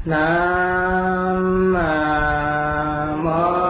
Nam mô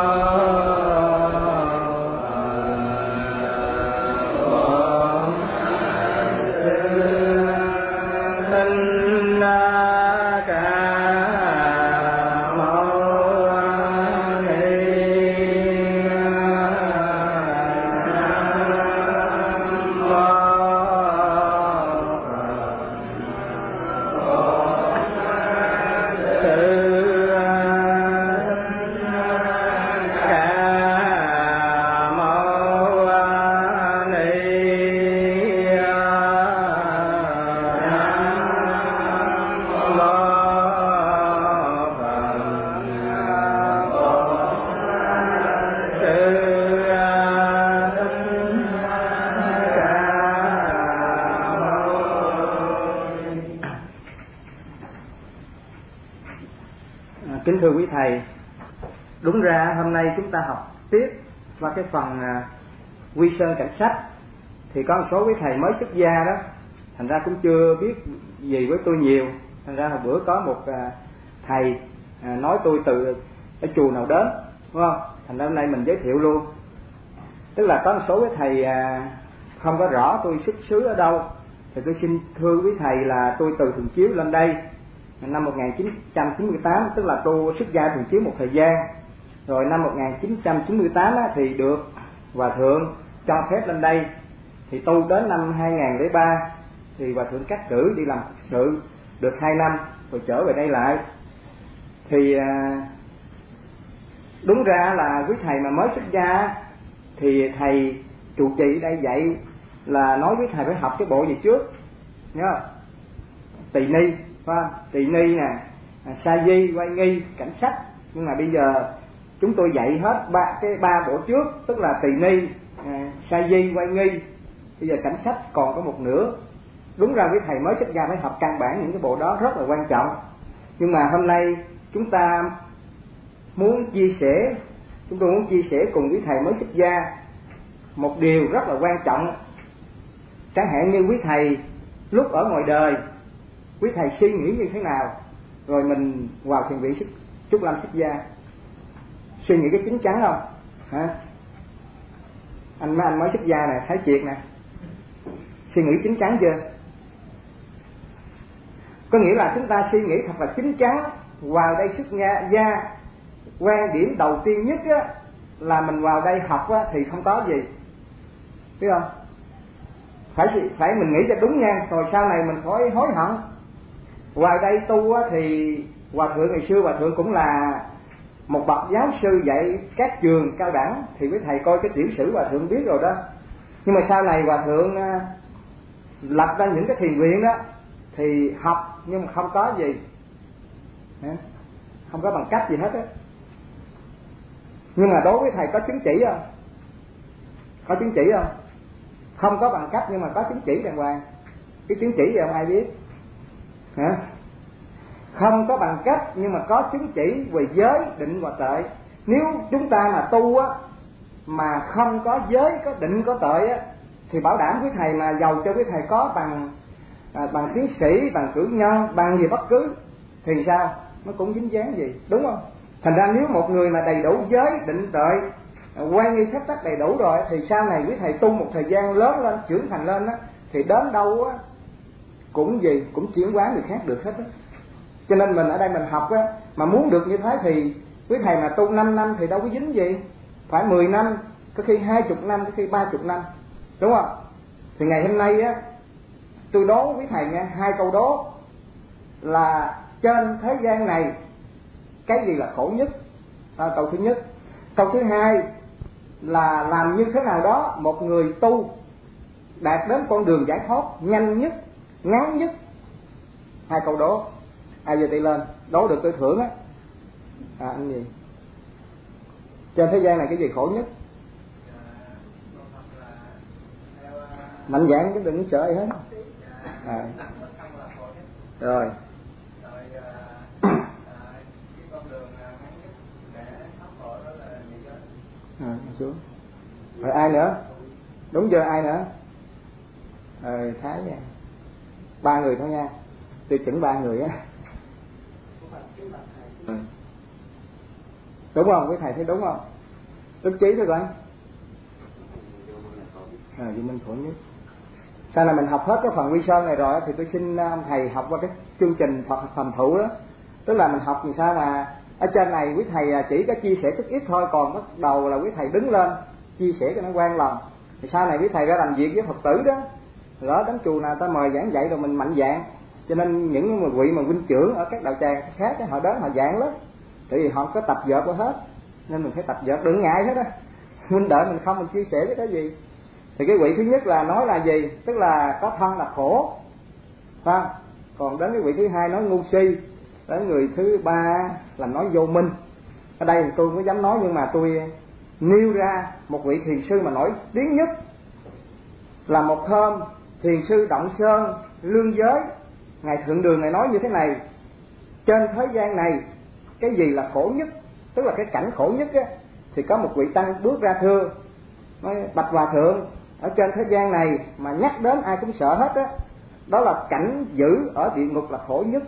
Kính thưa quý thầy, đúng ra hôm nay chúng ta học tiếp qua cái phần Quy Sơn Cảnh Sách. Thì có một số quý thầy mới xuất gia đó, thành ra cũng chưa biết gì với tôi nhiều. Thành ra hồi bữa có một thầy nói tôi từ ở chùa nào đến, đúng không? Thành ra hôm nay mình giới thiệu luôn. Tức là có một số quý thầy không có rõ tôi xuất xứ ở đâu, thì tôi xin thưa quý thầy là tôi từ Thường Chiếu lên đây năm 1998, tức là tôi xuất gia Thường Chiếu một thời gian. Rồi năm 1998 thì được Hòa Thượng cho phép lên đây. Thì tu đến năm 2003 thì Hòa Thượng cắt cử đi làm sự được 2 năm rồi trở về đây lại. Thì đúng ra là quý thầy mà mới xuất gia thì thầy trụ trì đây dạy là nói với thầy phải học cái bộ gì trước nhớ không? Tỳ ni, phải không? Tỳ ni nè, sa di, quay nghi, cảnh sách. Nhưng mà bây giờ chúng tôi dạy hết ba bộ trước, tức là tỳ ni, sa di, quay nghi. Bây giờ cảnh sách còn có một nửa. Đúng ra quý thầy mới xuất gia phải học căn bản những cái bộ đó rất là quan trọng. Nhưng mà hôm nay chúng tôi muốn chia sẻ cùng quý thầy mới xuất gia một điều rất là quan trọng. Chẳng hạn như quý thầy lúc ở ngoài đời, quý thầy suy nghĩ như thế nào, rồi mình vào thiền viện Trúc Lâm xuất gia suy nghĩ cái chín chắn không hả? Anh mới xuất gia nè, Thái Triệt nè, suy nghĩ chín chắn chưa? Có nghĩa là chúng ta suy nghĩ thật là chín chắn vào đây xuất gia. Quan điểm đầu tiên nhất á, là mình vào đây học á, thì không có gì, biết không? Phải mình nghĩ cho đúng nha, rồi sau này mình khỏi hối hận. Vào đây tu á, thì Hòa Thượng ngày xưa Hòa Thượng cũng là một bậc giáo sư dạy các trường cao đẳng, thì quý thầy coi cái tiểu sử Hòa Thượng biết rồi đó. Nhưng mà sau này Hòa Thượng lập ra những cái thiền viện đó thì học nhưng mà không có gì, không có bằng cấp gì hết á. Nhưng mà đối với thầy có chứng chỉ không? Có chứng chỉ không? Không có bằng cấp nhưng mà có chứng chỉ đàng hoàng. Cái chứng chỉ gì không ai biết hả? Không có bằng cấp nhưng mà có chứng chỉ về giới, định và tuệ. Nếu chúng ta mà tu á, mà không có giới, có định, có tuệ á, thì bảo đảm quý thầy mà giàu cho quý thầy có bằng tiến sĩ, bằng cử nhân, bằng gì bất cứ, thì sao? Nó cũng dính dáng gì, đúng không? Thành ra nếu một người mà đầy đủ giới, định, tuệ, quan nghi phép tắc đầy đủ rồi, thì sau này quý thầy tu một thời gian lớn lên, trưởng thành lên á, thì đến đâu á cũng chuyển hóa người khác được hết á. Cho nên mình ở đây mình học á, mà muốn được như thế thì quý thầy mà tu 5 năm thì đâu có dính gì, phải 10 năm, có khi 20 năm, có khi 30 năm, đúng không? Thì ngày hôm nay á, tôi đố quý thầy nghe 2 câu đố là trên thế gian này cái gì là khổ nhất? Câu thứ nhất. Câu thứ hai là làm như thế nào đó một người tu đạt đến con đường giải thoát nhanh nhất, ngắn nhất. 2 câu đố. Ai giơ tay lên, đố được tôi thưởng á. Anh gì? Trên thế gian này cái gì khổ nhất? Mạnh dạn chứ đừng sợ gì hết. Rồi. Xuống. Rồi ai nữa? Đúng chưa? Ai nữa? Thái nha. 3 người thôi nha. Tôi chỉnh 3 người á. Đúng không? Quý thầy thấy đúng không? Đức trí thôi coi. Vô minh khổ nhất. Sau này mình học hết cái phần Quy Sơn này rồi thì tôi xin ông thầy học qua cái chương trình Phật Phàm Thụ đó. Tức là mình học làm sao mà ở trên này quý thầy chỉ có chia sẻ chút ít thôi, còn bắt đầu là quý thầy đứng lên chia sẻ cho nó quan lòng. Thì sau này quý thầy ra làm việc với Phật tử đó, lỡ đến chùa nào ta mời giảng dạy rồi mình mạnh dạn. Cho nên những người vị mà huynh trưởng ở các đạo tràng khác họ đến họ giảng lắm, tại vì họ có tập vợt qua hết, nên mình phải tập vợt, đừng ngại hết á. Huynh đợi mình không, mình chia sẻ với cái gì. Thì cái vị thứ nhất là nói là gì? Tức là có thân là khổ, phải không? Còn đến cái vị thứ hai nói ngu si, đến người thứ ba là nói vô minh. Ở đây thì tôi không có dám nói, nhưng mà tôi nêu ra một vị thiền sư mà nổi tiếng nhất là một hôm thiền sư Động Sơn Lương Giới, ngài thượng đường ngài nói như thế này: trên thế gian này cái gì là khổ nhất, tức là cái cảnh khổ nhất á, thì có một vị tăng bước ra thưa, nói: bạch hòa thượng, ở trên thế gian này mà nhắc đến ai cũng sợ hết á, đó là cảnh giữ ở địa ngục là khổ nhất.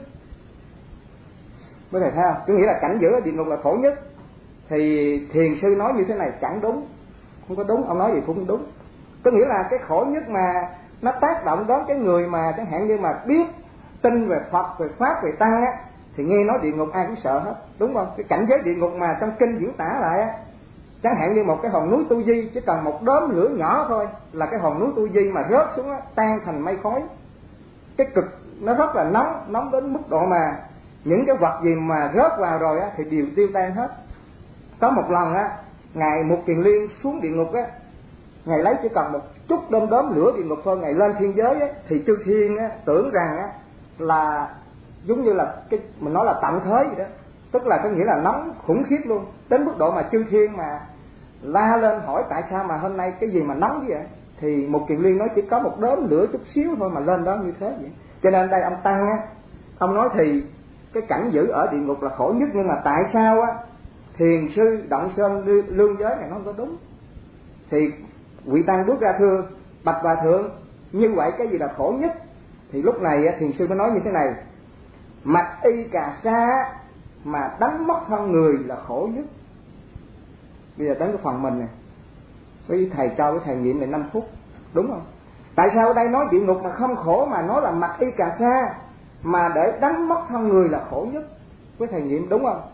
Mới thầy thấy không? Có nghĩa là cảnh giữ ở địa ngục là khổ nhất. Thì thiền sư nói như thế này chẳng đúng, không có đúng, ông nói gì cũng không đúng. Có nghĩa là cái khổ nhất mà nó tác động đến cái người mà chẳng hạn như mà biết tin về Phật, về Pháp, về Tăng á, thì nghe nói địa ngục ai cũng sợ hết, đúng không? Cái cảnh giới địa ngục mà trong kinh diễn tả lại á, chẳng hạn như một cái hòn núi Tu Di, chỉ cần một đốm lửa nhỏ thôi là cái hòn núi Tu Di mà rớt xuống á, tan thành mây khói. Cái cực nó rất là nóng đến mức độ mà những cái vật gì mà rớt vào rồi á thì đều tiêu tan hết. Có một lần á, ngài Mục Kiền Liên xuống địa ngục á, ngài lấy chỉ cần một chút đốm lửa địa ngục thôi, ngài lên thiên giới á, thì chư thiên á tưởng rằng á là giống như là cái mình nói là tận thế vậy đó, tức là có nghĩa là nóng khủng khiếp luôn, đến mức độ mà chư thiên mà la lên hỏi tại sao mà hôm nay cái gì mà nóng vậy. Thì Mục Kiền Liên nói chỉ có một đốm lửa chút xíu thôi mà lên đó như thế vậy. Cho nên đây ông Tăng á, ông nói thì cái cảnh giữ ở địa ngục là khổ nhất, nhưng mà tại sao á thiền sư Động Sơn Lương Giới này nó không có đúng. Thì vị Tăng bước ra thưa: bạch hòa thượng, như vậy cái gì là khổ nhất? Thì lúc này thiền sư mới nói như thế này: mặc y cà sa mà đánh mất thân người là khổ nhất. Bây giờ đến cái phần mình này, với thầy cho với thầy nghiệm này 5 phút, đúng không? Tại sao ở đây nói địa ngục mà không khổ, mà nói là mặc y cà sa mà để đánh mất thân người là khổ nhất? Với thầy nghiệm đúng không?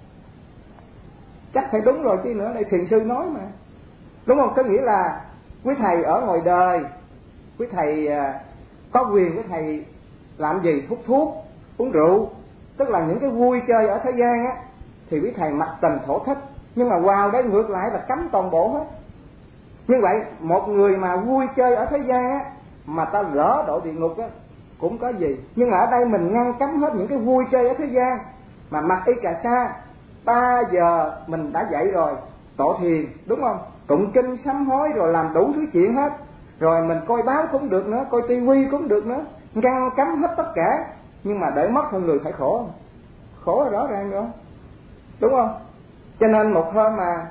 Chắc phải đúng rồi chứ nữa, đây thiền sư nói mà, đúng không? Có nghĩa là quý thầy ở ngoài đời, quý thầy có quyền, quý thầy làm gì? Hút thuốc, uống rượu, tức là những cái vui chơi ở thế gian á, thì quý thầy mặc tình thổ thích, nhưng mà vào đấy ngược lại là cấm toàn bộ hết. Như vậy một người mà vui chơi ở thế gian á, mà ta lỡ độ địa ngục á cũng có gì. Nhưng mà ở đây mình ngăn cấm hết những cái vui chơi ở thế gian, mà mặc y cà sa. 3 giờ mình đã dậy rồi, tọa thiền, đúng không? Tụng kinh sám hối rồi làm đủ thứ chuyện hết, rồi mình coi báo cũng được nữa, coi tivi cũng được nữa, ngăn cấm hết tất cả, nhưng mà để mất thân người phải khổ. Khổ là rõ ràng rồi, đúng không? Cho nên một hôm mà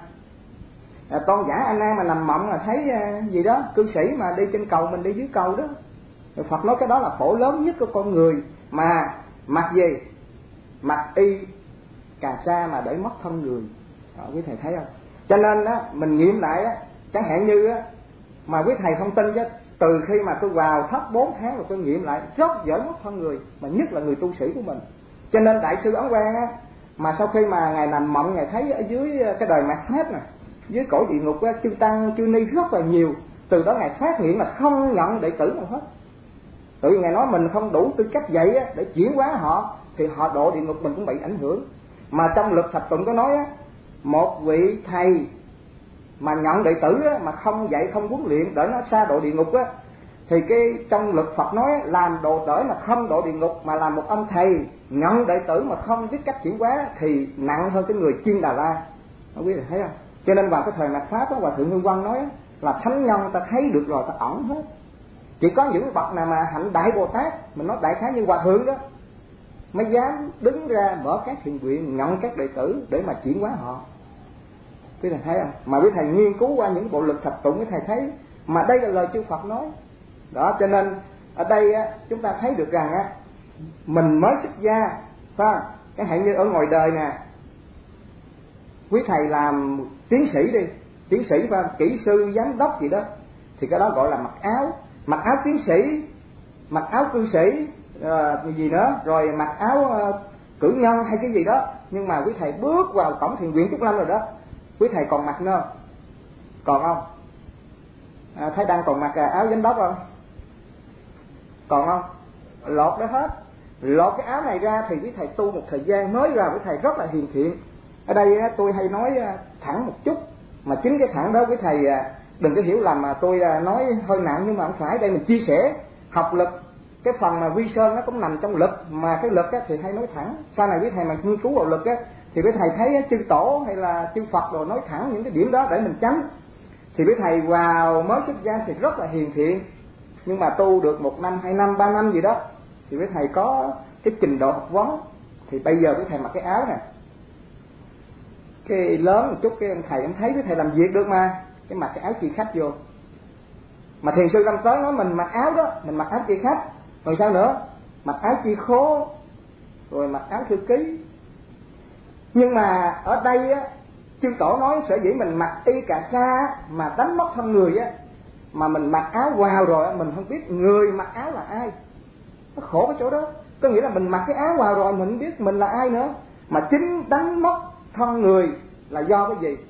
con giả A Nan mà nằm mộng là thấy gì đó, cư sĩ mà đi trên cầu, mình đi dưới cầu đó, rồi Phật nói cái đó là khổ lớn nhất của con người. Mà mặc gì? Mặc y cà sa mà để mất thân người. Đó, quý thầy thấy không? Cho nên á, mình nghiệm lại á, chẳng hạn như á, mà quý thầy không tin chứ, từ khi mà tôi vào thất 4 tháng rồi tôi nghiệm lại rất dễ mất thân người, mà nhất là người tu sĩ của mình. Cho nên đại sư Ấn Quang á, mà sau khi mà ngài nằm mộng, ngài thấy ở dưới cái đời mạt Pháp nè, dưới cõi địa ngục á, chư tăng chư ni rất là nhiều. Từ đó ngài phát hiện là không nhận đệ tử nào hết. Tự vì ngài nói mình không đủ tư cách dạy á, để chuyển hóa họ, thì họ độ địa ngục mình cũng bị ảnh hưởng. Mà trong Lực Thập Tụng có nói á, một vị thầy mà nhận đệ tử á, mà không dạy không huấn luyện để nó xa độ địa ngục á, thì cái trong Lực Phật nói á, làm độ đỡ mà không độ địa ngục, mà làm một ông thầy nhận đệ tử mà không biết cách chuyển hóa thì nặng hơn cái người chuyên Đà La. Không biết là thấy không? Cho nên vào cái thời mạt Pháp á, Hòa Thượng Hương Quang nói á, là thánh nhân ta thấy được rồi ta ẩn hết. Chỉ có những bậc nào mà hạnh Đại Bồ Tát, mình nói đại khái như Hòa Thượng đó, mới dám đứng ra mở các thiện nguyện, nhận các đệ tử để mà chuyển hóa họ. Quý thầy thấy không? Mà quý thầy nghiên cứu qua những bộ Lực Thập Tụng, quý thầy thấy mà đây là lời chư Phật nói. Đó, cho nên ở đây á, chúng ta thấy được rằng á, mình mới xuất gia, phải không? Chẳng hạn như ở ngoài đời nè, quý thầy làm tiến sĩ đi, tiến sĩ và kỹ sư, giám đốc gì đó, thì cái đó gọi là mặc áo tiến sĩ, mặc áo cư sĩ, gì nữa, rồi mặc áo cử nhân hay cái gì đó. Nhưng mà quý thầy bước vào cổng thiền viện Trúc Lâm rồi đó, quý thầy còn mặc nữa, còn không? Thái Đăng còn mặc áo giám đốc không? Còn không? Lột đó hết, lột cái áo này ra thì quý thầy tu một thời gian mới ra, quý thầy rất là hiền thiện. Ở đây tôi hay nói thẳng một chút, mà chính cái thẳng đó quý thầy đừng có hiểu lầm mà tôi nói hơi nặng, nhưng mà không phải. Đây mình chia sẻ học lực, cái phần mà vi sơn nó cũng nằm trong lực, mà cái lực thì hay nói thẳng. Sau này quý thầy mà nghiên cứu vào lực thì quý thầy thấy chư tổ hay là chư Phật rồi nói thẳng những cái điểm đó để mình tránh. Thì quý thầy vào mới xuất gia thì rất là hiền thiện, nhưng mà tu được 1 năm, 2 năm, 3 năm gì đó thì quý thầy có cái trình độ học vấn. Thì bây giờ quý thầy mặc cái áo nè, cái lớn một chút, cái ông thầy ông thấy quý thầy làm việc được mà, cái mặc cái áo chi khách vô. Mà thiền sư Lâm Tới nói mình mặc áo đó, mình mặc áo chi khách, rồi sao nữa, mặc áo chi khố, rồi mặc áo thư ký. Nhưng mà ở đây á, chư tổ nói sở dĩ mình mặc y cà sa mà đánh mất thân người á, mà mình mặc áo vào rồi mình không biết người mặc áo là ai. Nó khổ cái chỗ đó. Có nghĩa là mình mặc cái áo vào rồi mình không biết mình là ai nữa. Mà chính đánh mất thân người là do cái gì?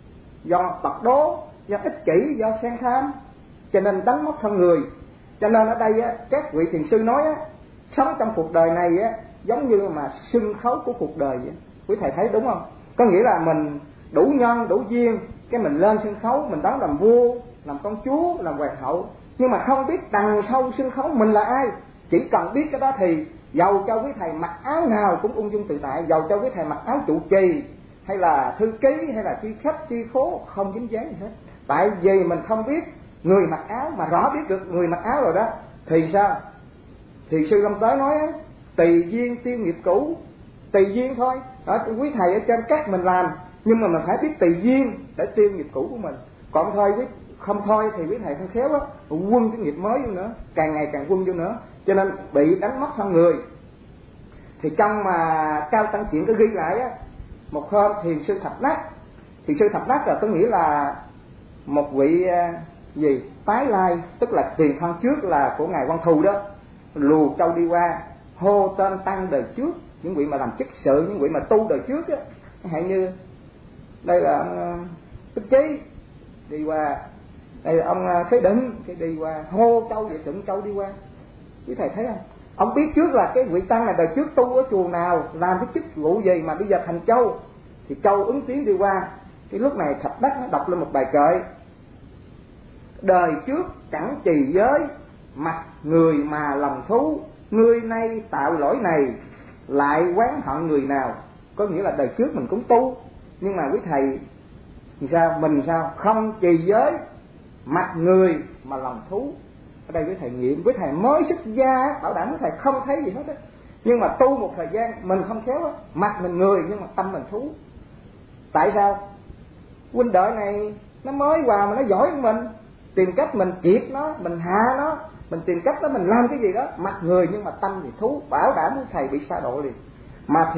Do tật đố, do ích kỷ, do sang tham, cho nên đánh mất thân người. Cho nên ở đây á, các vị thiền sư nói á, sống trong cuộc đời này á, giống như mà sân khấu của cuộc đời vậy. Quý thầy thấy đúng không? Có nghĩa là mình đủ nhân, đủ duyên, cái mình lên sân khấu, mình đón làm vua, làm công chúa, làm hoàng hậu, nhưng mà không biết đằng sau sân khấu mình là ai. Chỉ cần biết cái đó thì dầu cho quý thầy mặc áo nào cũng ung dung tự tại, dầu cho quý thầy mặc áo trụ trì hay là thư ký hay là chi khách chi khố, không dính dáng gì hết. Tại vì mình không biết người mặc áo, mà rõ biết được người mặc áo rồi đó thì sao? Thì sư Lâm Tới nói tùy duyên tiêu nghiệp cũ, tùy duyên thôi đó. Quý thầy ở trên các mình làm, nhưng mà mình phải biết tùy duyên để tiêu nghiệp cũ của mình. Còn thôi không thôi thì quý thầy không khéo á, quân cái nghiệp mới vô nữa, càng ngày càng quân vô nữa, cho nên bị đánh mất thân người. Thì trong mà Cao Tăng Chuyện có ghi lại á, một hôm thiền sư Thập Nát, thiền sư Thập Nát là có nghĩa là một vị gì tái lai, tức là tiền thân trước là của ngài Văn Thù đó, lùa châu đi qua hô tên tăng đời trước, những vị mà làm chức sự, những vị mà tu đời trước á, hạn như đây là ông Tích Chí đi qua, đây là ông Khế Định cái đi qua, hô châu vậy, Tượng Châu đi qua. Quý thầy thấy không? Ông biết trước là cái vị tăng này đời trước tu ở chùa nào, làm cái chức vụ gì mà bây giờ thành châu, thì châu ứng tiếng đi qua. Cái lúc này Thập Đắc nó đọc lên một bài kệ: đời trước chẳng trì giới, mặt người mà lòng thú, ngươi nay tạo lỗi này, lại oán hận người nào. Có nghĩa là đời trước mình cũng tu, nhưng mà quý thầy thì sao? Mình sao? Không trì giới, mặt người mà lòng thú. Ở đây quý thầy nghiệm, quý thầy mới xuất gia, bảo đảm quý thầy không thấy gì hết á. Nhưng mà tu một thời gian mình không khéo á, mặt mình người nhưng mà tâm mình thú. Tại sao? Huynh đệ này nó mới vào mà nó giỏi hơn mình, tìm cách mình triệt nó, mình hạ nó, mình tìm cách đó mình làm cái gì đó, mặt người nhưng mà tâm thì thú, bảo đảm quý thầy bị sa độ liền. Mà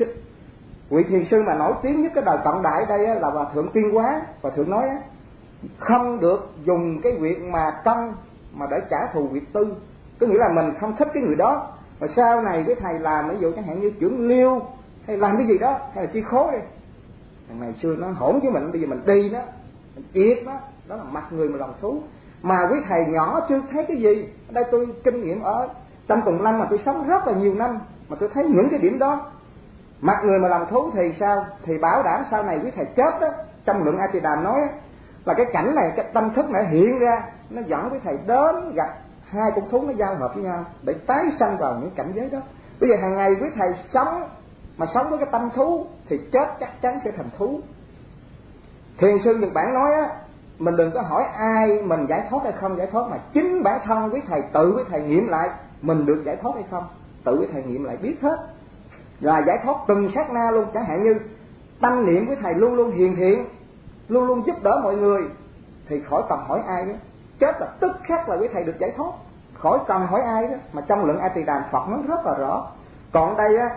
vị thiền sư mà nổi tiếng nhất cái đời cận đại đây á, là Hòa Thượng Tuyên Hóa. Hòa Thượng nói á, không được dùng cái việc mà tâm mà để trả thù việc tư. Có nghĩa là mình không thích cái người đó, mà sau này cái thầy làm ví dụ chẳng hạn như trưởng liêu hay làm cái gì đó, hay là chi khố đi, thằng này xưa nó hỗn với mình, bây giờ mình đi nó, mình triệt nó, đó là mặt người mà lòng thú. Mà quý thầy nhỏ chưa thấy cái gì. Ở đây tôi kinh nghiệm ở trong Tùng Lâm mà tôi sống rất là nhiều năm, mà tôi thấy những cái điểm đó. Mặt người mà lòng thú thì sao? Thì bảo đảm sau này quý thầy chết đó, trong luận A Tỳ Đàm nói là cái cảnh này, cái tâm thức này hiện ra, nó dẫn quý thầy đến gặp hai con thú nó giao hợp với nhau để tái sanh vào những cảnh giới đó. Bây giờ hàng ngày quý thầy sống mà sống với cái tâm thú thì chết chắc chắn sẽ thành thú. Thiền sư Nhật Bản nói á, mình đừng có hỏi ai mình giải thoát hay không giải thoát, mà chính bản thân quý thầy tự quý thầy nghiệm lại mình được giải thoát hay không, tự quý thầy nghiệm lại biết hết, là giải thoát từng sát na luôn. Chẳng hạn như tâm niệm quý thầy luôn luôn hiền thiện, luôn luôn giúp đỡ mọi người, thì khỏi cần hỏi ai nữa, chết là tức khắc là quý thầy được giải thoát, khỏi cần hỏi ai đó. Mà trong luận A Tỳ Đàm Phật nói rất là rõ. Còn đây á,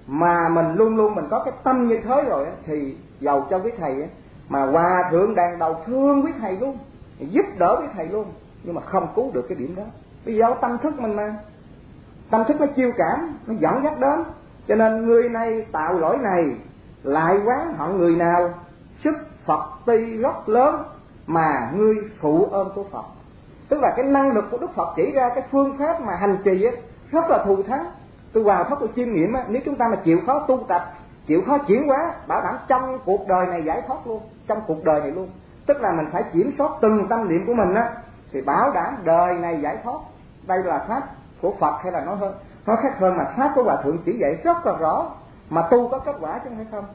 mà mình luôn luôn mình có cái tâm như thế rồi thì giàu cho quý thầy mà hòa thượng đàn đầu thương quý thầy luôn, giúp đỡ quý thầy luôn, nhưng mà không cứu được cái điểm đó. Bây giờ tâm thức mình mà, tâm thức nó chiêu cảm, nó dẫn dắt đến. Cho nên người này tạo lỗi này lại oán hận người nào, sức Phật tuy rất lớn mà ngươi phụ ơn của Phật. Tức là cái năng lực của Đức Phật chỉ ra cái phương pháp mà hành trì rất là thù thắng. Tôi vào thất tôi chiêm nghiệm nếu chúng ta mà chịu khó tu tập, chịu khó chuyển hóa, bảo đảm trong cuộc đời này giải thoát luôn, trong cuộc đời này luôn. Tức là mình phải kiểm soát từng tâm niệm của mình thì bảo đảm đời này giải thoát. Đây là pháp của Phật, hay là nói khác hơn là pháp của Hòa Thượng chỉ dạy rất là rõ, mà tu có kết quả chứ không phải không.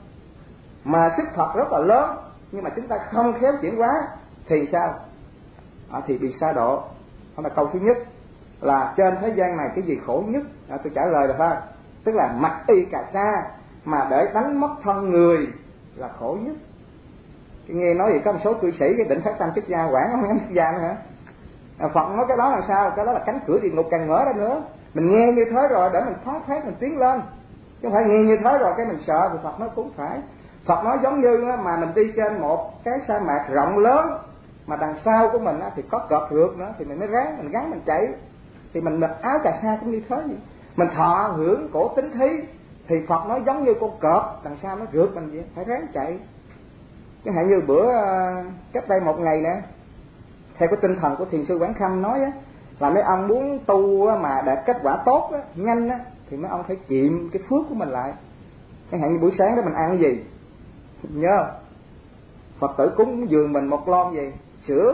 Mà sức Phật rất là lớn, nhưng mà chúng ta không khéo chuyển hóa thì sao? Thì bị sa độ. Đó là câu thứ nhất, là trên thế gian này cái gì khổ nhất? Tôi trả lời là phải, tức là mặc y cà sa mà để đánh mất thân người là khổ nhất. Cái nghe nói gì có một số cư sĩ cái định phát tâm xuất gia, quản không dám xuất gia nữa hả? Phật nói cái đó là sao? Cái đó là cánh cửa địa ngục càng mở ra nữa. Mình nghe như thế rồi để mình thoát thoát, mình tiến lên, chứ không phải nghe như thế rồi cái mình sợ. Thì Phật nói cũng phải. Phật nói giống như mà mình đi trên một cái sa mạc rộng lớn, mà đằng sau của mình thì có cọp rượt nữa, thì mình mới mình gắn mình chạy. Thì mình mặc áo cà sa cũng như thế vậy. Mình thọ hưởng cổ tính thí, thì Phật nói giống như con cọp đằng sau nó rượt mình vậy, phải ráng chạy. Chẳng hạn như bữa cách đây một ngày nè, theo cái tinh thần của thiền sư Quảng Khâm nói là mấy ông muốn tu mà đạt kết quả tốt nhanh thì mấy ông phải kiệm cái phước của mình lại. Chẳng hạn như buổi sáng đó mình ăn cái gì nhớ, Phật tử cúng dường mình một lon gì sữa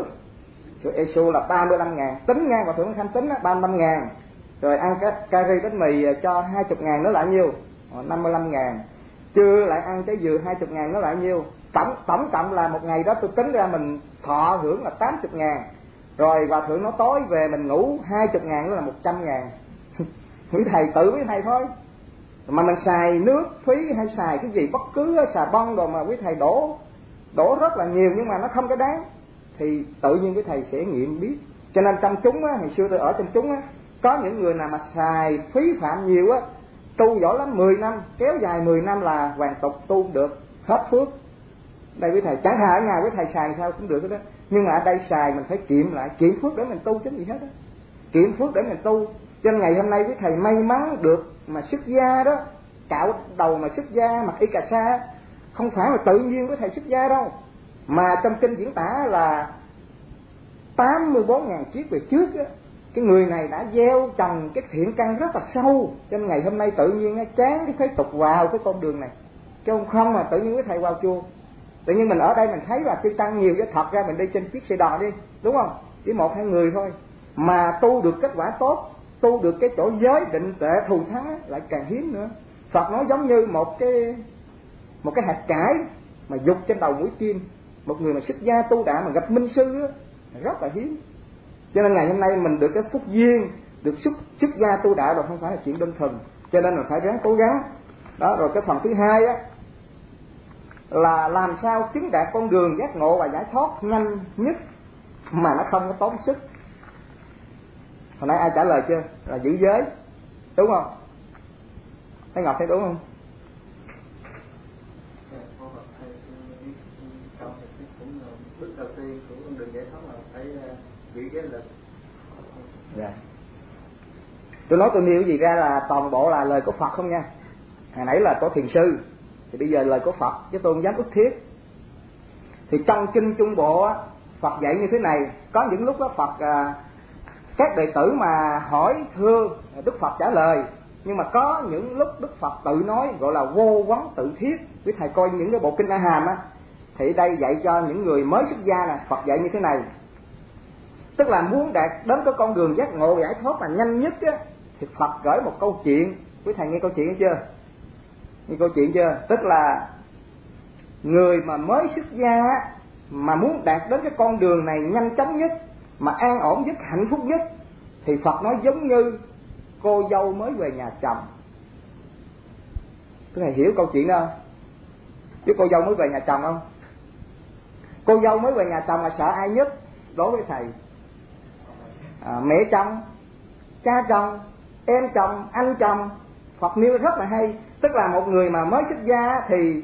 Esu là 35.000, tính ngang, Hòa Thượng Khanh tính 35.000, rồi ăn cái cà ri bánh mì cho 20.000 nữa lại nhiêu, 55.000, trưa lại ăn trái dừa 20.000 nữa lại nhiêu, tổng cộng là một ngày đó tôi tính ra mình thọ hưởng là 80.000. Rồi Hòa Thượng nói tối về mình ngủ 20.000 nữa là 100.000. Quý thầy tự quý thầy thôi. Mà mình xài nước phí hay xài cái gì bất cứ xà bông đồ mà quý thầy đổ rất là nhiều, nhưng mà nó không có đáng, thì tự nhiên quý thầy sẽ nghiệm biết. Cho nên trong chúng hồi xưa tôi ở trong chúng có những người nào mà xài phí phạm nhiều tu giỏi lắm, 10 năm kéo dài 10 năm là hoàn tục tu được hết phước. Đây quý thầy chẳng thà ở nhà quý thầy xài sao cũng được đó, nhưng mà ở đây xài mình phải kiệm lại, kiệm phước để mình tu chứ gì hết á, kiệm phước để mình tu. Cho nên ngày hôm nay quý thầy may mắn được mà xuất gia đó, cạo đầu mà xuất gia, mặc y cà sa, không phải là tự nhiên quý thầy xuất gia đâu, mà trong kinh diễn tả là 84.000 kiếp về trước cái người này đã gieo trồng cái thiện căn rất là sâu. Cho nên ngày hôm nay tự nhiên chán cái thế tục vào cái con đường này, chứ không mà tự nhiên quý thầy vào chùa. Tự nhiên mình ở đây mình thấy là chư tăng nhiều, chứ thật ra mình đi trên chiếc xe đò đi, đúng không? Chỉ 1-2 người thôi mà tu được kết quả tốt, tu được cái chỗ giới định tuệ thù thắng lại càng hiếm nữa. Phật nói giống như một cái hạt cải mà dục trên đầu mũi chim. Một người mà xuất gia tu đạo mà gặp minh sư rất là hiếm. Cho nên ngày hôm nay mình được cái phúc duyên được xuất gia tu đạo rồi, không phải là chuyện đơn thuần. Cho nên là phải ráng cố gắng đó. Rồi cái phần thứ hai là làm sao chứng đạt con đường giác ngộ và giải thoát nhanh nhất mà nó không có tốn sức. Hồi nãy ai trả lời chưa? Là giữ giới, đúng không? Thấy Ngọc thấy đúng không? Bước đầu tiên của con đường giải thoát là phải giữ giới lực. Dạ. Tôi nói tôi nêu cái gì ra là toàn bộ là lời của Phật không nha. Hồi nãy là có thiền sư, thì bây giờ lời của Phật chứ tôi không dám ức thiết. Thì trong kinh Trung Bộ Phật dạy như thế này, có những lúc đó Phật các đệ tử mà hỏi thưa Đức Phật trả lời, nhưng mà có những lúc Đức Phật tự nói, gọi là vô vấn tự thiết. Quý thầy coi những cái bộ kinh A Hàm thì đây dạy cho những người mới xuất gia nè, Phật dạy như thế này. Tức là muốn đạt đến cái con đường giác ngộ giải thoát là nhanh nhất thì Phật gửi một câu chuyện. Quý thầy nghe câu chuyện chưa? Nghe câu chuyện chưa? Tức là người mà mới xuất gia mà muốn đạt đến cái con đường này nhanh chóng nhất, mà an ổn nhất, hạnh phúc nhất, thì Phật nói giống như cô dâu mới về nhà chồng. Quý thầy hiểu câu chuyện đó không? Biết cô dâu mới về nhà chồng không? Cô dâu mới về nhà chồng là sợ ai nhất đối với thầy? Mẹ chồng, cha chồng, em chồng, anh chồng. Phật nêu rất là hay. Tức là một người mà mới xuất gia thì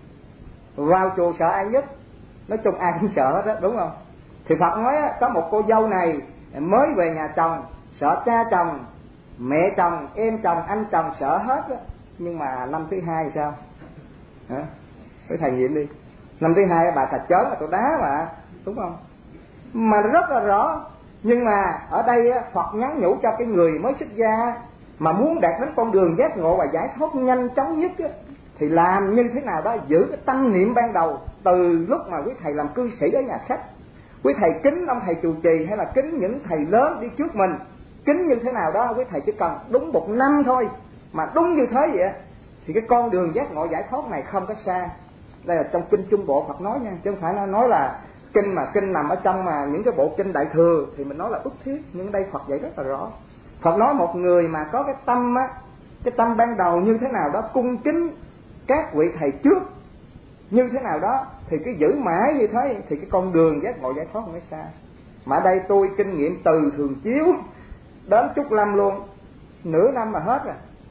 vào chùa sợ ai nhất? Nói chung ai cũng sợ hết đó, đúng không? Thì Phật nói có một cô dâu này mới về nhà chồng, sợ cha chồng, mẹ chồng, em chồng, anh chồng, sợ hết đó. Nhưng mà năm thứ hai sao? Hả? Với thầy nghiệm đi. Năm thứ hai bà thạch chớn là tôi đá mà, đúng không? Mà rất là rõ. Nhưng mà ở đây Phật nhắn nhủ cho cái người mới xuất gia mà muốn đạt đến con đường giác ngộ và giải thoát nhanh chóng nhất thì làm như thế nào đó, giữ cái tâm niệm ban đầu từ lúc mà quý thầy làm cư sĩ ở nhà khách. Quý thầy kính ông thầy trụ trì hay là kính những thầy lớn đi trước mình, kính như thế nào đó, quý thầy chỉ cần đúng 1 năm thôi mà đúng như thế vậy thì cái con đường giác ngộ giải thoát này không có xa. Đây là trong kinh Trung Bộ Phật nói nha, chứ không phải nó nói là kinh nằm ở trong mà những cái bộ kinh Đại Thừa thì mình nói là ức thiết. Nhưng đây Phật dạy rất là rõ. Phật nói một người mà có cái tâm cái tâm ban đầu như thế nào đó, cung kính các vị thầy trước như thế nào đó, thì cái giữ mãi như thế thì cái con đường giác ngộ giải thoát không phải xa. Mà ở đây tôi kinh nghiệm từ Thường Chiếu đến Trúc Lâm luôn, nửa năm mà hết rồi.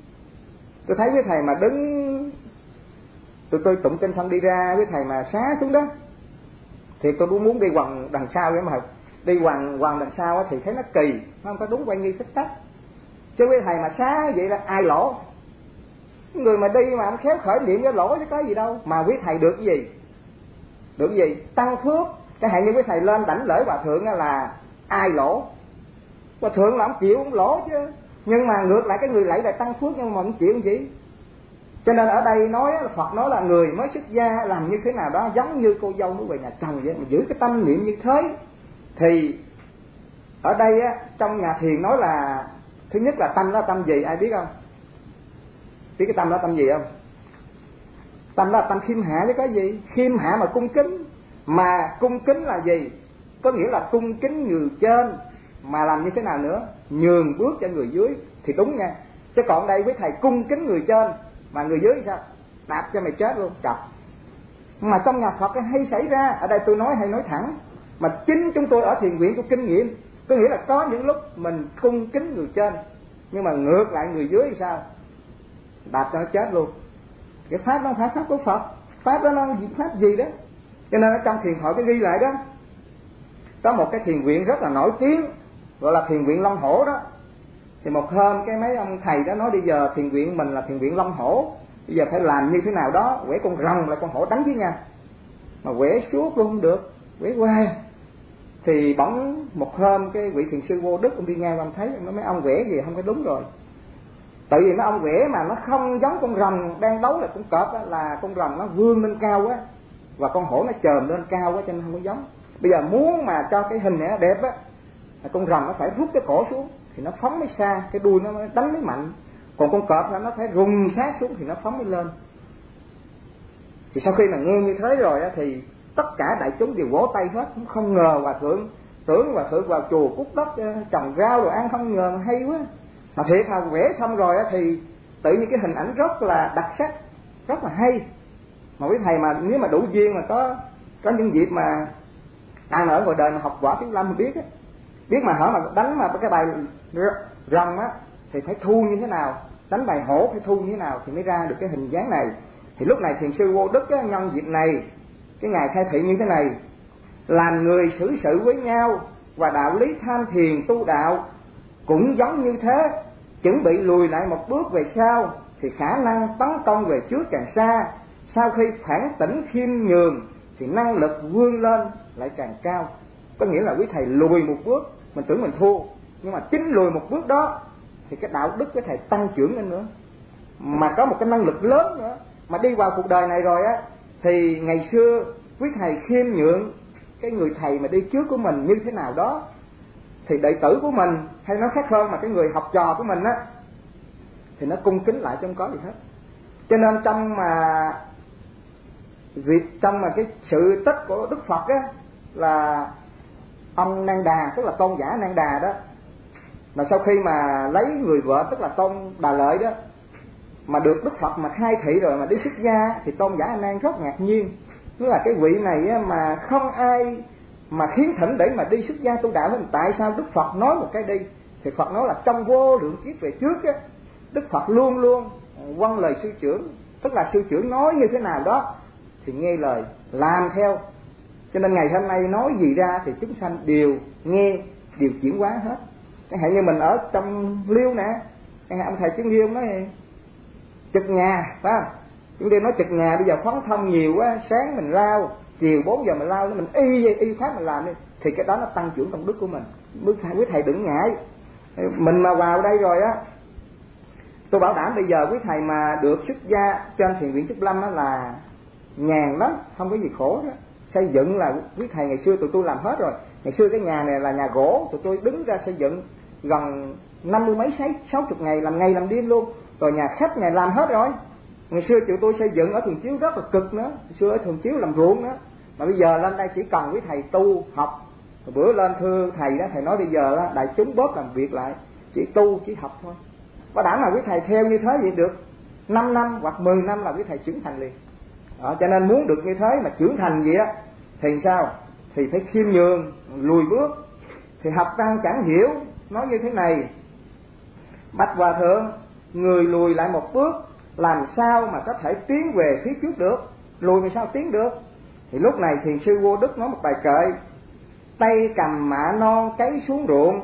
Tôi thấy với thầy mà đứng, tôi tụng kinh xong đi ra với thầy mà xá xuống đó thì tôi cũng muốn đi quằn đằng sau vậy, mà đi quằn đằng sau thì thấy nó kỳ, nó không có đúng quay nghi tích tắc. Chứ với thầy mà xá vậy là ai lỗ? Người mà đi mà không khéo khởi niệm cái lỗ chứ có gì đâu. Mà quý thầy được cái gì? Được cái gì? Tăng phước. Cái hạn như quý thầy lên đảnh lễ hòa thượng là ai lỗ? Hòa thượng là không chịu, không lỗ chứ. Nhưng mà ngược lại cái người lạy là tăng phước nhưng mà không chịu không gì. Cho nên ở đây nói, Phật nói là người mới xuất gia làm như thế nào đó giống như cô dâu mới về nhà chồng vậy, mà giữ cái tâm niệm như thế. Thì ở đây trong nhà thiền nói là thứ nhất là tâm đó tâm gì ai biết không? Biết cái tâm đó tâm gì không? Tâm đó là tâm khiêm hạ chứ có gì. Khiêm hạ mà cung kính. Mà cung kính là gì? Có nghĩa là cung kính người trên. Mà làm như thế nào nữa? Nhường bước cho người dưới thì đúng nha. Chứ còn đây với thầy cung kính người trên mà người dưới sao? Đạp cho mày chết luôn, chọc. Mà trong nhà Phật hay xảy ra. Ở đây tôi nói hay nói thẳng, mà chính chúng tôi ở thiền viện tôi kinh nghiệm. Có nghĩa là có những lúc mình cung kính người trên, nhưng mà ngược lại người dưới thì sao? Đạp cho nó chết luôn. Cái pháp đó không phải pháp của Phật. Pháp đó nó pháp gì đó. Cho nên ở trong thiền hội cái ghi lại đó, có một cái thiền viện rất là nổi tiếng gọi là thiền viện Long Hổ đó. Thì một hôm cái mấy ông thầy đó nói bây giờ thiền viện mình là thiền viện Long Hổ, bây giờ phải làm như thế nào đó, quẻ con rồng là con hổ đánh với nhau. Mà quẻ suốt luôn không được, quẻ hoài. Thì bỗng một hôm cái vị thiền sư Vô Đức ông đi ngang, ông thấy nói mấy ông quẻ gì không có đúng rồi. Tại vì mấy ông quẻ mà nó không giống con rồng đang đấu là con cọp đó, là con rồng nó vươn lên cao quá và con hổ nó chồm lên cao quá cho nên không có giống. Bây giờ muốn mà cho cái hình này nó đẹp á, là con rồng nó phải rút cái cổ xuống thì nó phóng mới xa, cái đuôi nó mới đánh mới mạnh. Còn con cọp nó phải rùng sát xuống thì nó phóng mới lên. Thì sau khi mà nghe như thế rồi á, thì tất cả đại chúng đều vỗ tay hết. Không ngờ hòa thượng, tưởng hòa thượng vào chùa cút đất trồng rau rồi ăn, không ngờ hay quá. Mà thiệt mà vẽ xong rồi á, thì tự nhiên cái hình ảnh rất là đặc sắc, rất là hay. Mà quý thầy mà nếu mà đủ duyên mà có những dịp mà ăn ở ngoài đời mà học võ Tiếng Lâm mà biết á, biết mà hỏi mà đánh mà cái bài rồng á thì phải thu như thế nào, đánh bài hổ phải thu như thế nào thì mới ra được cái hình dáng này. Thì lúc này thiền sư Vô Đức á, nhân dịp này, cái ngày khai thị như thế này, làm người xử sự với nhau và đạo lý tham thiền tu đạo cũng giống như thế. Chuẩn bị lùi lại một bước về sau thì khả năng tấn công về trước càng xa. Sau khi phản tỉnh khiêm nhường thì năng lực vươn lên lại càng cao. Có nghĩa là quý thầy lùi một bước, mình tưởng mình thua, nhưng mà chính lùi một bước đó thì cái đạo đức của thầy tăng trưởng lên nữa, mà có một cái năng lực lớn nữa. Mà đi vào cuộc đời này rồi á, thì ngày xưa quý thầy khiêm nhượng cái người thầy mà đi trước của mình như thế nào đó, thì đệ tử của mình hay nói khác hơn mà cái người học trò của mình á, thì nó cung kính lại chứ không có gì hết. Cho nên trong mà cái sự tích của Đức Phật á, là ông Nang Đà, tức là tôn giả Nang Đà đó, mà sau khi mà lấy người vợ tức là Tôn Đà Lợi đó, mà được Đức Phật mà khai thị rồi mà đi xuất gia, thì tôn giả A Nan rất ngạc nhiên. Tức là cái vị này á, mà không ai mà khiến thỉnh để mà đi xuất gia tu đạo hết. Tại sao Đức Phật nói một cái đi? Thì Phật nói là trong vô lượng kiếp về trước á, Đức Phật luôn luôn vâng lời sư trưởng, tức là sư trưởng nói như thế nào đó thì nghe lời làm theo. Cho nên ngày hôm nay nói gì ra thì chúng sanh đều nghe, đều chuyển hóa hết. Chẳng hạn như mình ở trong Liêu nè, chẳng hạn ông thầy Chứng Liêu nói trực nhà, phải không? Chúng tôi nói trực nhà bây giờ khoáng thông nhiều quá, sáng mình lao, chiều 4 giờ mình lao, mình y pháp mình làm đi, thì cái đó nó tăng trưởng công đức của mình. Quý thầy đừng ngại. Mình mà vào đây rồi á, tôi bảo đảm bây giờ quý thầy mà được xuất gia trên thiền viện Trúc Lâm á là nhàn lắm, không có gì khổ đó. Xây dựng là quý thầy ngày xưa tụi tôi làm hết rồi. Ngày xưa cái nhà này là nhà gỗ, tụi tôi đứng ra xây dựng gần 50 mấy 60 ngày, làm ngày làm đêm luôn. Rồi nhà khách ngày làm hết rồi. Ngày xưa tụi tôi xây dựng ở Thường Chiếu rất là cực nữa. Ngày xưa ở Thường Chiếu làm ruộng nữa. Mà bây giờ lên đây chỉ cần quý thầy tu học. Rồi bữa lên thưa thầy đó, thầy nói bây giờ đó, đại chúng bớt làm việc lại, chỉ tu chỉ học thôi. Bảo đảm là quý thầy theo như thế vậy được 5 năm hoặc 10 năm là quý thầy trưởng thành liền. Đó, cho nên muốn được như thế mà trưởng thành vậy á thì sao? Thì phải khiêm nhường, lùi bước. Thì học tăng chẳng hiểu, nói như thế này: bạch hòa thượng, người lùi lại một bước làm sao mà có thể tiến về phía trước được? Lùi mà sao tiến được? Thì lúc này thiền sư Vô Đức nói một bài kệ: tay cầm mạ non cấy xuống ruộng,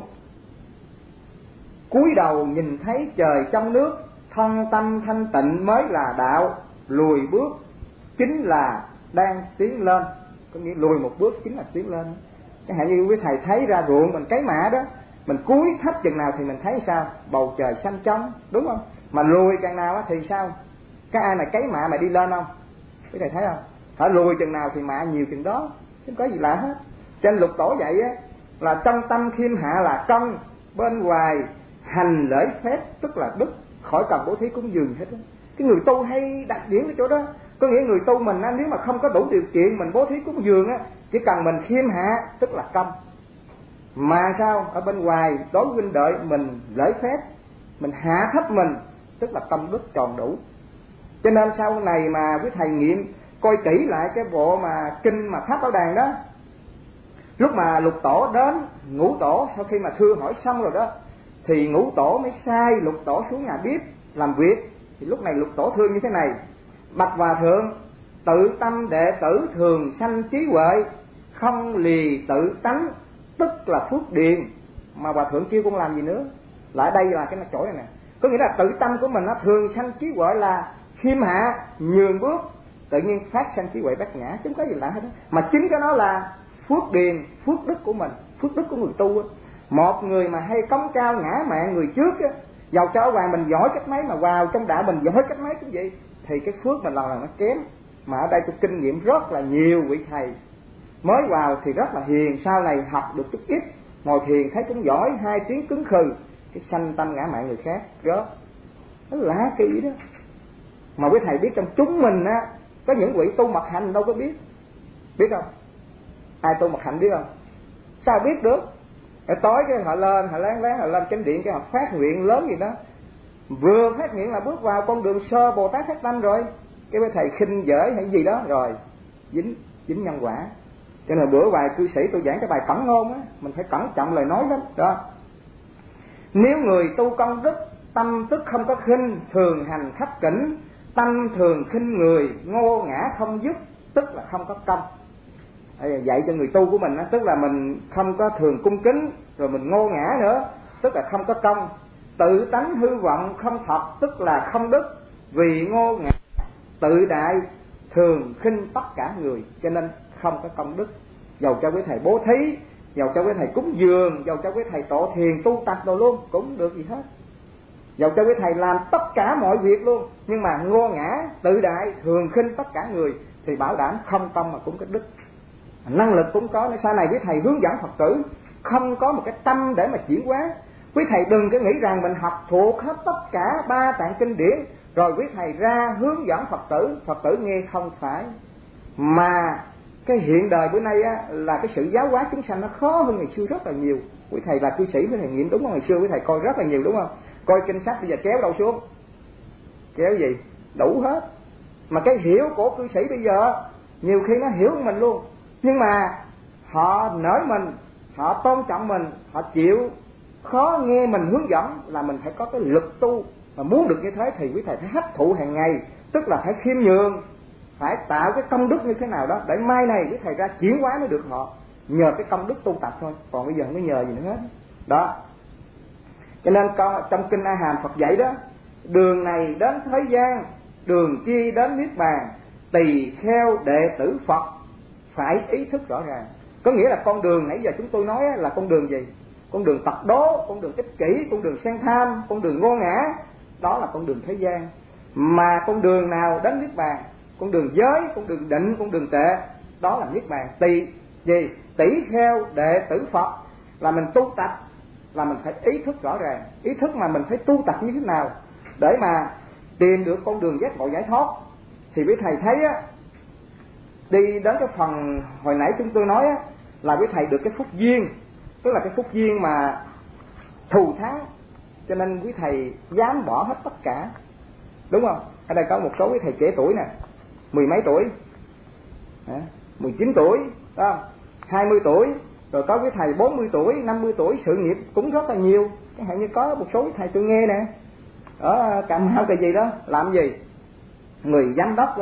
cúi đầu nhìn thấy trời trong nước, thân tâm thanh tịnh mới là đạo, lùi bước chính là đang tiến lên. Có nghĩa lùi một bước chính là tiến lên. Chẳng hạn như quý thầy thấy ra ruộng mình cấy mạ đó, mình cúi thấp chừng nào thì mình thấy sao? Bầu trời xanh trong, đúng không? Mà lùi chừng nào thì sao? Cái ai mà cấy mạ mà đi lên không? Quý thầy thấy không? Phải lùi chừng nào thì mạ nhiều chừng đó, không có gì lạ hết. Trên Lục Tổ vậy á, là trong tâm khiêm hạ là công, bên ngoài hành lễ phép tức là đức, khỏi cần bố thí cúng dường hết đó. Cái người tu hay đặt điểm ở chỗ đó. Có nghĩa người tu mình nếu mà không có đủ điều kiện mình bố thí cúng dường á, chỉ cần mình khiêm hạ tức là công. Mà sao? Ở bên ngoài đối huynh đệ mình lễ phép, mình hạ thấp mình tức là công đức tròn đủ. Cho nên sau này mà quý thầy nghiệm coi kỹ lại cái bộ mà kinh mà Pháp Bảo Đàn đó, lúc mà Lục Tổ đến, Ngũ Tổ sau khi mà thưa hỏi xong rồi đó, thì Ngũ Tổ mới sai Lục Tổ xuống nhà bếp làm việc. Thì lúc này Lục Tổ thưa như thế này: bạch hòa thượng, tự tâm đệ tử thường sanh trí huệ, không lì tự tánh tức là phước điền. Mà hòa thượng kêu con làm gì nữa? Lại đây là cái chỗ này nè, có nghĩa là tự tâm của mình nó thường sanh trí huệ là khiêm hạ, nhường bước, tự nhiên phát sanh trí huệ bát nhã, chứ không có gì lạ hết đó. Mà chính cái đó là phước điền, phước đức của mình, phước đức của người tu á. Một người mà hay cống cao ngã mạn người trước á, dầu cho ở hoàng mình giỏi cách mấy mà vào trong đạo mình giỏi cách mấy cũng vậy, thì cái phước mình lần nó kém. Mà ở đây tôi kinh nghiệm rất là nhiều vị thầy mới vào thì rất là hiền, sau này học được chút ít, ngồi thiền thấy cũng giỏi, 2 tiếng cứng khừ, cái sanh tâm ngã mạn người khác rớt. Nó lạ kỳ đó. Mà quý thầy biết trong chúng mình á, có những vị tu mật hạnh đâu có biết. Biết không? Ai tu mật hạnh biết không? Sao biết được? Rồi tối cái họ lên, họ lén họ lên chánh điện, cái họ phát nguyện lớn gì đó. Vừa phát nguyện là bước vào con đường sơ Bồ Tát Phát Tâm rồi. Cái quý thầy khinh dễ hay gì đó rồi dính nhân quả. Cho nên bữa bài cư sĩ tôi giảng cái bài cẩn ngôn á, mình phải cẩn trọng lời nói lắm đó. Nếu người tu công đức, tâm tức không có khinh, thường hành khắc kỉnh, tâm thường khinh người, ngô ngã không dứt, tức là không có công. Dạy cho người tu của mình á, tức là mình không có thường cung kính, rồi mình ngô ngã nữa, tức là không có công. Tự tánh hư vọng không thật, tức là không đức, vì ngô ngã tự đại thường khinh tất cả người, cho nên không có công đức. Dầu cho quý thầy bố thí, dầu cho quý thầy cúng dường, dầu cho quý thầy tổ thiền tu tập đồ luôn cũng được gì hết, dầu cho quý thầy làm tất cả mọi việc luôn, nhưng mà ngô ngã tự đại thường khinh tất cả người thì bảo đảm không công mà cũng có đức. Năng lực cũng có, nên sau này quý thầy hướng dẫn Phật tử không có một cái tâm để mà chuyển hóa. Quý thầy đừng có nghĩ rằng mình học thuộc hết tất cả 3 tạng kinh điển rồi quý thầy ra hướng dẫn Phật tử nghe, không phải. Mà cái hiện đời bữa nay á, là cái sự giáo hóa chúng sanh nó khó hơn ngày xưa rất là nhiều. Quý thầy là cư sĩ, quý thầy nghiệm đúng không? Ngày xưa quý thầy coi rất là nhiều đúng không? Coi kinh sách bây giờ kéo đâu xuống? Kéo gì? Đủ hết. Mà cái hiểu của cư sĩ bây giờ nhiều khi nó hiểu mình luôn, nhưng mà họ nể mình, họ tôn trọng mình, họ chịu khó nghe mình hướng dẫn, là mình phải có cái lực tu Mà muốn được như thế thì quý thầy phải hấp thụ hàng ngày, tức là phải khiêm nhường, phải tạo cái công đức như thế nào đó để mai này quý thầy ra chuyển hóa mới được họ, nhờ cái công đức tu tập thôi, còn bây giờ không có nhờ gì nữa hết đó. Cho nên trong kinh A Hàm Phật dạy đó, đường này đến thế gian, đường chi đến niết bàn, tỳ kheo đệ tử Phật phải ý thức rõ ràng. Có nghĩa là con đường nãy giờ chúng tôi nói là con đường gì? Con đường tật đố, con đường ích kỷ, con đường sang tham, con đường ngô ngã, đó là con đường thế gian. Mà con đường nào đến niết bàn? Con đường giới, con đường định, con đường tệ, đó là niết bàn. Tỷ kheo đệ tử Phật là mình tu tập, là mình phải ý thức rõ ràng, ý thức mà mình phải tu tập như thế nào để mà tìm được con đường giác ngộ giải thoát. Thì quý thầy thấy á, đi đến cái phần hồi nãy chúng tôi nói á, là quý thầy được cái phúc duyên, tức là cái phúc duyên mà thù thắng, cho nên quý thầy dám bỏ hết tất cả, đúng không? Ở đây có một số quý thầy trẻ tuổi nè, 10 mấy tuổi, 19 tuổi, không? 20 tuổi, rồi có quý thầy 40 tuổi, 50 tuổi, sự nghiệp cũng rất là nhiều. Chẳng hạn như có một số quý thầy tôi nghe nè, ở Cà Mau cái gì đó, làm gì? Người giám đốc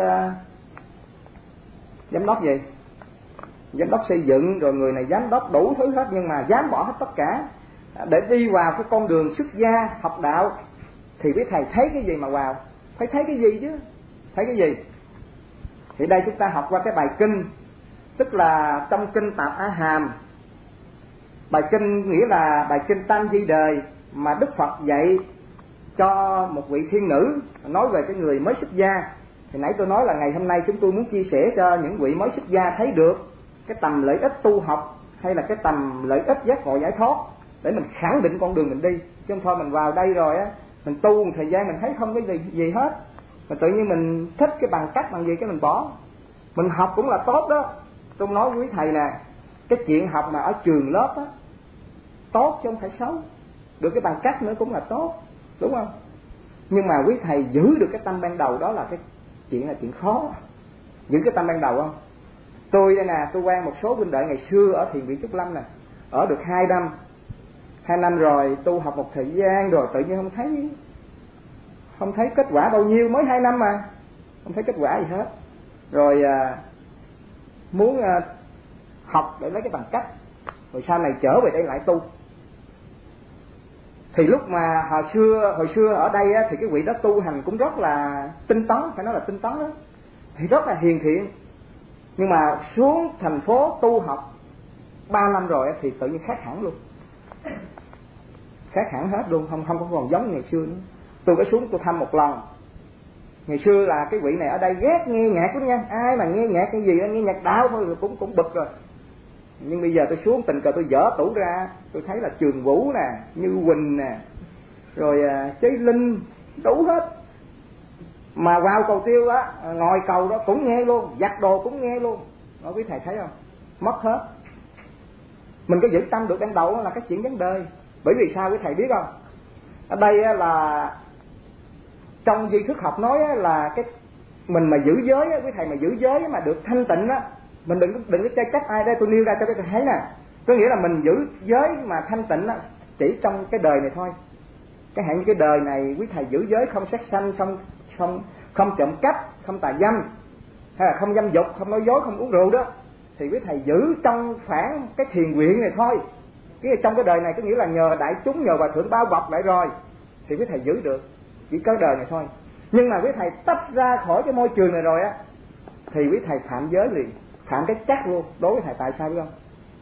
gì? Giám đốc xây dựng, rồi người này giám đốc đủ thứ hết, nhưng mà dám bỏ hết tất cả để đi vào cái con đường xuất gia học đạo. Thì quý thầy thấy cái gì mà vào? Phải thấy cái gì chứ? Thấy cái gì? Thì đây chúng ta học qua cái bài kinh, tức là trong kinh Tạp A Hàm. Bài kinh nghĩa là bài kinh Tam Di Đề mà Đức Phật dạy cho một vị thiên nữ, nói về cái người mới xuất gia. Thì nãy tôi nói là ngày hôm nay chúng tôi muốn chia sẻ cho những vị mới xuất gia thấy được cái tầm lợi ích tu học, hay là cái tầm lợi ích giác ngộ giải thoát, để mình khẳng định con đường mình đi. Chứ không thôi mình vào đây rồi á, mình tu một thời gian mình thấy không cái gì hết, mà tự nhiên mình thích cái bằng cách bằng gì cái mình bỏ. Mình học cũng là tốt đó, tôi nói quý thầy nè, cái chuyện học mà ở trường lớp á tốt chứ không phải xấu, được cái bằng cách nữa cũng là tốt, đúng không? Nhưng mà quý thầy giữ được cái tâm ban đầu, đó là cái chuyện khó. Giữ cái tâm ban đầu không? Tôi đây nè, tôi quen một số huynh đệ ngày xưa ở thiền viện Trúc Lâm nè, ở được 2 năm rồi, tu học một thời gian rồi tự nhiên không thấy kết quả bao nhiêu, mới 2 năm mà không thấy kết quả gì hết. Rồi muốn học để lấy cái bằng cấp, rồi sau này trở về đây lại tu. Thì lúc mà hồi xưa ở đây á, thì cái vị đó tu hành cũng rất là tinh tấn, phải nói là tinh tấn đó, thì rất là hiền thiện. Nhưng mà xuống thành phố tu học 3 năm rồi á, thì tự nhiên khác hẳn luôn, khác hẳn hết luôn, không còn giống ngày xưa nữa. Tôi có xuống tôi thăm một lần. Ngày xưa là cái vị này ở đây ghét nghe nhạc lắm nha, ai mà nghe nhạc cái gì nghe nhạc đạo thôi rồi cũng bực rồi. Nhưng bây giờ tôi xuống tình cờ tôi dở tủ ra, tôi thấy là Trường Vũ nè, Như Quỳnh nè, rồi Chế Linh, đủ hết. Mà vào cầu tiêu á, ngồi cầu đó cũng nghe luôn, giặt đồ cũng nghe luôn. Đó, quý thầy thấy không? Mất hết. Mình có giữ tâm được ban đầu là cái chuyện vấn đề. Bởi vì sao quý thầy biết không? Ở đây là trong di thức học nói là cái mình mà giữ giới, quý thầy mà giữ giới mà được thanh tịnh á, mình đừng có chơi trách ai. Đây tôi nêu ra cho các thầy thấy nè. Có nghĩa là mình giữ giới mà thanh tịnh á, chỉ trong cái đời này thôi. Cái hạn như cái đời này quý thầy giữ giới, không sát sanh, không trộm cắp, không tà dâm, hay là không dâm dục, không nói dối, không uống rượu đó, thì quý thầy giữ trong phản cái thiền viện này thôi. Cái trong cái đời này có nghĩa là nhờ đại chúng, nhờ hòa thượng bao bọc lại rồi thì quý thầy giữ được, chỉ có đời này thôi. Nhưng mà quý thầy tách ra khỏi cái môi trường này rồi á, thì quý thầy phạm giới liền, phạm cái chắc luôn. Đối với thầy tại sao biết không?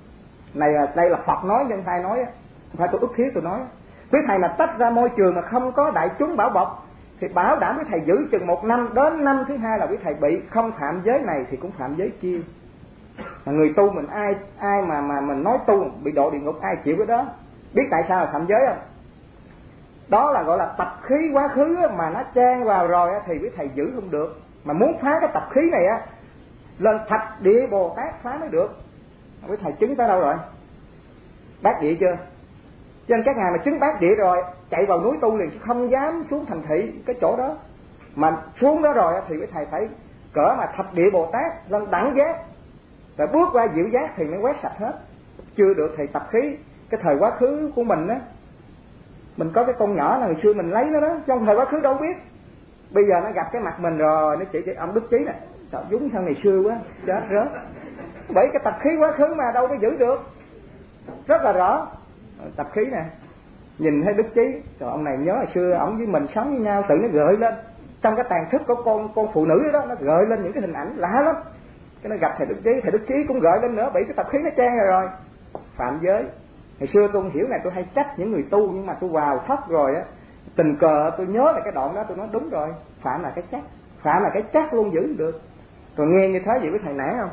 Đây là Phật nói, nhưng thầy nói á, không phải tôi ức hiếp tôi nói. Quý thầy mà tách ra môi trường mà không có đại chúng bảo bọc thì bảo đảm quý thầy giữ chừng 1 năm, đến năm thứ 2 là quý thầy bị không phạm giới này thì cũng phạm giới kia. Mà người tu mình ai mà mình nói tu bị độ địa ngục, ai chịu cái đó? Biết tại sao là phạm giới không? Đó là gọi là tập khí quá khứ mà nó chen vào rồi thì quý thầy giữ không được. Mà muốn phá cái tập khí này á, lên Thạch Địa Bồ Tát phá mới được. Quý thầy chứng tới đâu rồi? Bát địa chưa? Cho nên các ngài mà chứng bát địa rồi chạy vào núi tu liền, không dám xuống thành thị cái chỗ đó. Mà xuống đó rồi thì quý thầy phải cỡ mà Thạch Địa Bồ Tát lên đẳng giác, rồi bước qua diệu giác thì mới quét sạch hết. Chưa được thì tập khí cái thời quá khứ của mình á, Mình có cái con nhỏ là ngày xưa mình lấy nó đó, trong thời quá khứ đâu biết. Bây giờ nó gặp cái mặt mình rồi, nó chỉ ông Đức Chí nè, trời dúng sao ngày xưa quá, chết rớt. Bởi cái tập khí quá khứ mà đâu có giữ được. Rất là rõ. Tập khí nè, nhìn thấy Đức Chí, trời ông này nhớ hồi xưa ông với mình sống với nhau, tự nó gợi lên trong cái tàn thức của con phụ nữ đó, nó gợi lên những cái hình ảnh lạ lắm. Cái nó gặp thầy Đức Chí cũng gợi lên nữa, bị cái tập khí nó chen rồi. Phạm giới. Hồi xưa tôi không hiểu này, tôi hay trách những người tu, nhưng mà tôi vào thất rồi á, tình cờ tôi nhớ lại cái đoạn đó, tôi nói đúng rồi, phạm là cái chắc, phạm là cái chắc luôn giữ được. Rồi nghe như thế vậy với thầy nản không?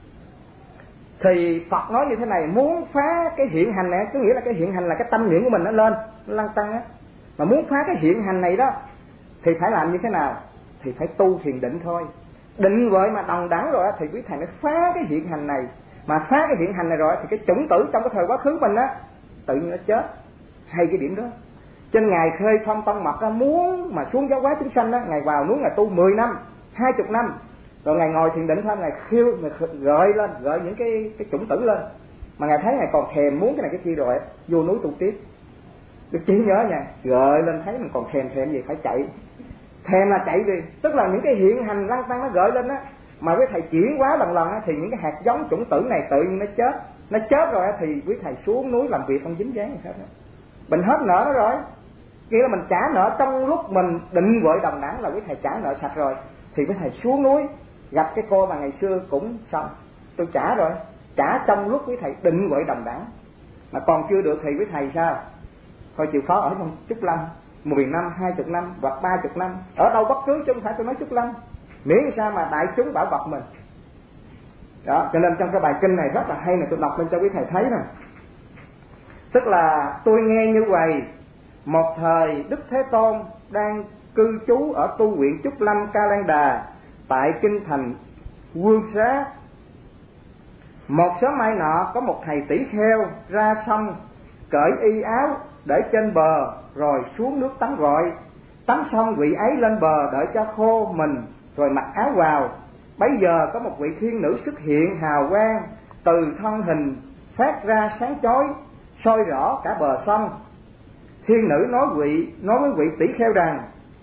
Thì Phật nói như thế này, muốn phá cái hiện hành này, có nghĩa là cái hiện hành là cái tâm niệm của mình nó lên, nó lăn tăng á, mà muốn phá cái hiện hành này đó thì phải làm như thế nào? Thì phải tu thiền định thôi. Định vậy mà đồng đẳng rồi thì quý thầy mới phá cái hiện hành này. Mà phá cái hiện hành này rồi thì cái chủng tử trong cái thời quá khứ mình á tự nhiên nó chết. Hay cái điểm đó. Trên ngày Khơi Phong Tông Mật á, muốn mà xuống giáo hóa chúng sanh á, ngày vào muốn là tu 10 năm, 20 năm. Rồi ngày ngồi thiền định thôi, ngày khiêu, ngày gợi lên, gợi những cái chủng tử lên. Mà ngày thấy ngày còn thèm muốn cái này cái kia rồi, vô núi tu tiếp. Đức Chí nhớ nha, gợi lên thấy mình còn thèm gì phải chạy. Thèm là chạy đi, tức là những cái hiện hành lăng tăng nó gợi lên á, mà với thầy chuyển hóa lần á, thì những cái hạt giống chủng tử này tự nhiên nó chết rồi á, thì quý thầy xuống núi làm việc không dính dáng gì hết á. Mình hết nợ nó rồi, nghĩa là mình trả nợ trong lúc mình định vội đồng đẳng là quý thầy trả nợ sạch rồi, thì quý thầy xuống núi gặp cái cô mà ngày xưa cũng xong, tôi trả rồi, trả trong lúc quý thầy định vội đồng đẳng. Mà còn chưa được thì quý thầy sao? Thôi chịu khó ở trong Trúc Lâm 10 năm, 20 năm hoặc 30 năm, ở đâu bất cứ chứ không phải tôi nói Trúc Lâm, miễn sao mà đại chúng bảo bọc mình. Đó, cho nên trong cái bài kinh này rất là hay này, tôi đọc lên cho quý thầy thấy nè. Tức là tôi nghe như vậy, một thời Đức Thế Tôn đang cư trú ở tu viện Trúc Lâm Ca Lan Đà tại kinh thành Vương Xá. Một sớm mai nọ có một thầy tỷ kheo ra sông cởi y áo để trên bờ rồi xuống nước tắm gội. Tắm xong vị ấy lên bờ đợi cho khô mình rồi mặc áo vào. Bấy giờ có một vị thiên nữ xuất hiện hào quang từ thân hình phát ra sáng chói soi rõ cả bờ sông. Thiên nữ nói với vị tỷ kheo rằng: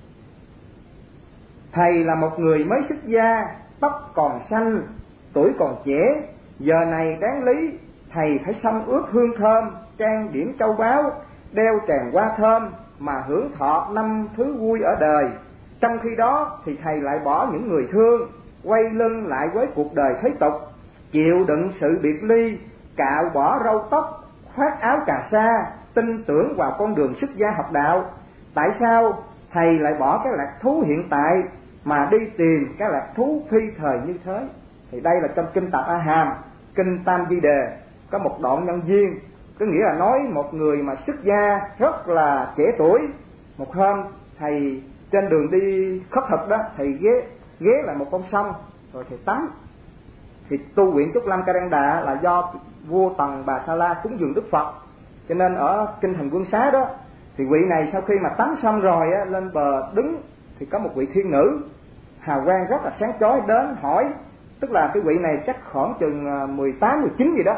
thầy là một người mới xuất gia, tóc còn xanh, tuổi còn trẻ, giờ này đáng lý thầy phải xông ướt hương thơm, trang điểm châu báu, đeo tràng hoa thơm mà hưởng thọ 5 thứ vui ở đời. Trong khi đó thì thầy lại bỏ những người thương, quay lưng lại với cuộc đời thế tục, chịu đựng sự biệt ly, cạo bỏ râu tóc, khoác áo cà sa, tin tưởng vào con đường xuất gia học đạo. Tại sao thầy lại bỏ cái lạc thú hiện tại mà đi tìm cái lạc thú phi thời như thế? Thì đây là trong kinh Tạp A Hàm, kinh Tam Di Đề có một đoạn nhân duyên, có nghĩa là nói một người mà xuất gia rất là trẻ tuổi. Một hôm thầy trên đường đi khất thực đó, thầy ghé lại một con sông rồi thầy tắm. Thì tu viện Trúc Lâm Ca Lan Đà là do vua Tần Bà Sa La cúng dường Đức Phật, cho nên ở kinh thành Vương Xá đó thì vị này sau khi mà tắm xong rồi á, lên bờ đứng thì có một vị thiên nữ hào quang rất là sáng chói đến hỏi, tức là cái vị này chắc khoảng chừng 18, 19 gì đó,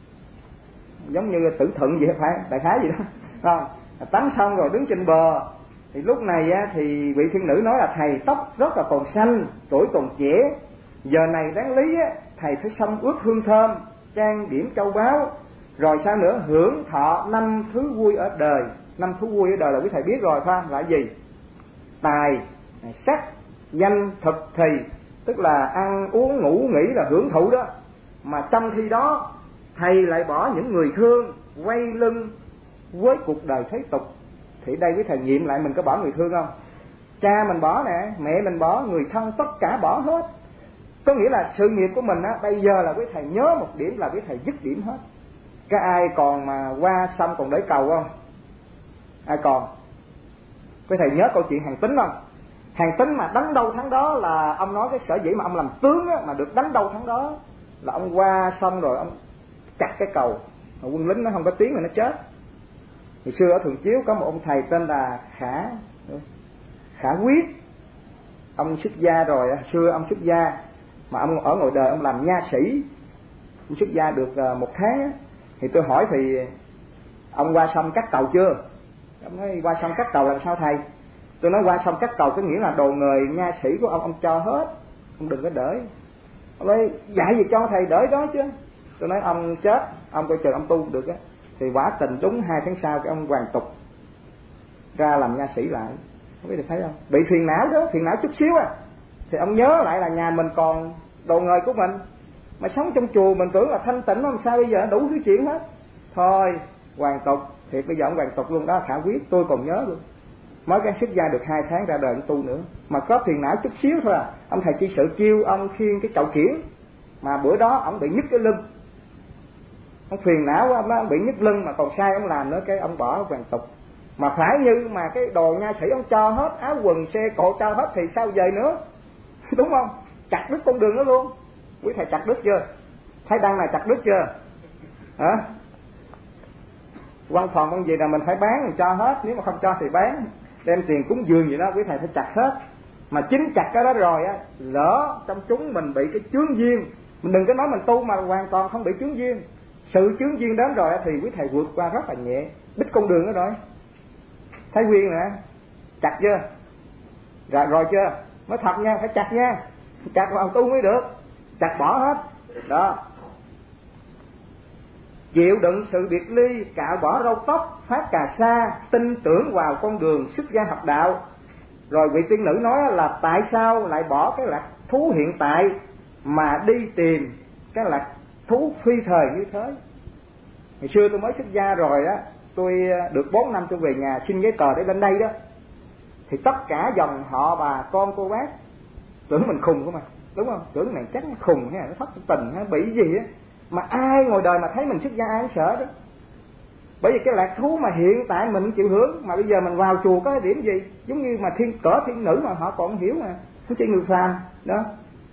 giống như Tử Thuận gì phải, đại khái gì đó, không? Tắm xong rồi đứng trên bờ thì lúc này á, thì vị thiên nữ nói là thầy tóc rất là còn xanh, tuổi còn trẻ, giờ này đáng lý á, thầy phải xông ướt hương thơm, trang điểm châu báu, rồi sao nữa, hưởng thọ 5 thứ vui ở đời. 5 thứ vui ở đời là quý thầy biết rồi phải không? Là gì? Tài, sắc, danh, thực, thì, tức là ăn uống ngủ nghỉ là hưởng thụ đó. Mà trong khi đó thầy lại bỏ những người thương, quay lưng với cuộc đời thế tục. Thì đây quý thầy nghiệm lại mình có bỏ người thương không? Cha mình bỏ nè, mẹ mình bỏ, người thân tất cả bỏ hết. Có nghĩa là sự nghiệp của mình á, bây giờ là quý thầy nhớ một điểm là quý thầy dứt điểm hết. Cái ai còn mà qua sông còn để cầu không? Ai còn? Quý thầy nhớ câu chuyện Hàng Tín không? Hàng Tín mà đánh đâu thắng đó là ông nói cái sở dĩ mà ông làm tướng á, mà được đánh đâu thắng đó là ông qua sông rồi ông chặt cái cầu, mà quân lính nó không có tiếng mà nó chết. Hồi xưa ở Thường Chiếu có một ông thầy tên là Khả Quyết. Ông xuất gia rồi, xưa ông xuất gia mà ông ở ngoài đời ông làm nha sĩ. Ông xuất gia được 1 tháng thì tôi hỏi thì ông qua sông cắt cầu chưa? Ông nói qua sông Cắt Cầu làm sao thầy? Tôi nói qua sông Cắt Cầu có nghĩa là đồ nghề nha sĩ của ông cho hết, ông đừng có đợi. Ông nói dạy gì cho thầy đợi đó chứ. Tôi nói ông chết, ông coi chừng ông tu được á. Thì quả tình đúng 2 tháng sau cái ông hoàn tục ra làm nha sĩ lại. Không biết được thấy không? Bị phiền não đó, phiền não chút xíu à. Thì ông nhớ lại là nhà mình còn đồ nghề của mình, mà sống trong chùa mình tưởng là thanh tịnh, làm sao bây giờ đủ thứ chuyện hết. Thôi hoàn tục, thiệt bây giờ ông hoàn tục luôn đó, khả quyết tôi còn nhớ luôn. Mới cái xuất gia được 2 tháng ra đời tu nữa, mà có phiền não chút xíu thôi à. Ông thầy chi sự kêu ông khiêng cái chậu kiển, mà bữa đó ông bị nhức cái lưng, ông phiền não quá, ông bị nhức lưng mà còn sai ông làm nữa, cái ông bỏ hoàn tục. Mà phải như mà cái đồ nha sĩ ông cho hết, áo quần xe cộ cho hết thì sao về nữa đúng không? Chặt đứt con đường đó luôn. Quý thầy chặt đứt chưa? Thấy đăng này chặt đứt chưa hả? Văn phòng văn gì là mình phải bán thì cho hết, nếu mà không cho thì bán, đem tiền cúng dường gì đó quý thầy phải chặt hết. Mà chính chặt cái đó rồi á, lỡ trong chúng mình bị cái chướng duyên, mình đừng có nói mình tu mà hoàn toàn không bị chướng duyên. Sự chướng duyên đến rồi thì quý thầy vượt qua rất là nhẹ, đích con đường đó rồi. Thấy Quyên nè, chặt chưa? Rồi chưa? Nói thật nha, phải chặt nha, chặt vào tu mới được, chặt bỏ hết đó. Chịu đựng sự biệt ly, cạo bỏ râu tóc, phát cà sa, tin tưởng vào con đường xuất gia học đạo. Rồi vị tiên nữ nói là tại sao lại bỏ cái lạc thú hiện tại mà đi tìm cái lạc thú phi thời như thế. Ngày xưa tôi mới xuất gia rồi á, tôi được 4 năm tôi về nhà xin giấy tờ để lên đây đó, thì tất cả dòng họ bà con cô bác tưởng mình khùng của mà, đúng không? Tưởng này chắc nó khùng hay nó thất tình hay bị gì á, mà ai ngồi đời mà thấy mình xuất gia ai cũng sợ đó. Bởi vì cái lạc thú mà hiện tại mình chịu hướng, mà bây giờ mình vào chùa có cái điểm gì, giống như mà thiên nữ mà họ còn hiểu mà, không chỉ người phàm đó.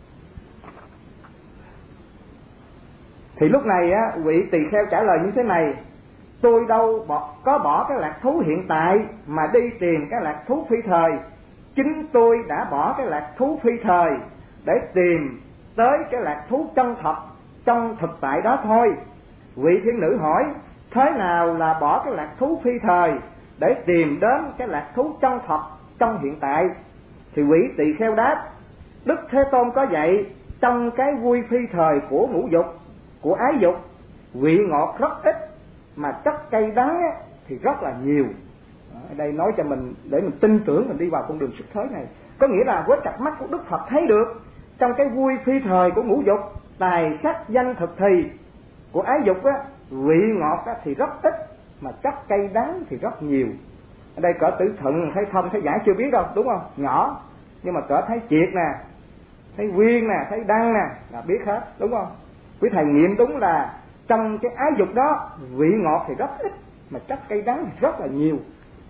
Thì lúc này á, vị tỳ kheo trả lời như thế này: tôi đâu có bỏ cái lạc thú hiện tại mà đi tìm cái lạc thú phi thời. Chính tôi đã bỏ cái lạc thú phi thời để tìm tới cái lạc thú chân thật trong thực tại đó thôi. Vị thiên nữ hỏi: thế nào là bỏ cái lạc thú phi thời để tìm đến cái lạc thú chân thật trong hiện tại? Thì vị tỳ kheo đáp: Đức Thế Tôn có dạy, trong cái vui phi thời của ngũ dục, của ái dục, vị ngọt rất ít, mà chất cay đắng thì rất là nhiều. Ở đây nói cho mình để mình tin tưởng mình đi vào con đường xuất thế này. Có nghĩa là với cặp mắt của Đức Phật thấy được, trong cái vui phi thời của ngũ dục, tài sắc danh thực thì của ái dục á, vị ngọt á thì rất ít, mà chất cay đắng thì rất nhiều. Ở đây cỡ Tử Thuận thấy Thông thấy Giải chưa biết đâu, đúng không? Nhỏ, nhưng mà cỡ thấy Triệt nè, thấy Quyên nè, thấy Đăng nè là biết hết, đúng không? Quý thầy nghiệm đúng là trong cái ái dục đó, vị ngọt thì rất ít, mà chất cay đắng thì rất là nhiều.